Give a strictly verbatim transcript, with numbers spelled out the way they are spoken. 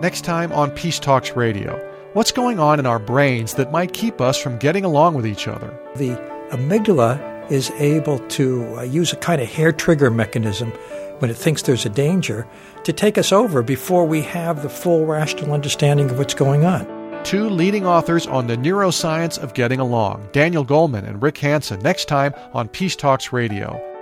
next time on Peace Talks Radio. What's going on in our brains that might keep us from getting along with each other? The amygdala is able to uh, use a kind of hair trigger mechanism when it thinks there's a danger to take us over before we have the full rational understanding of what's going on. Two leading authors on the neuroscience of getting along, Daniel Goleman and Rick Hanson, next time on Peace Talks Radio.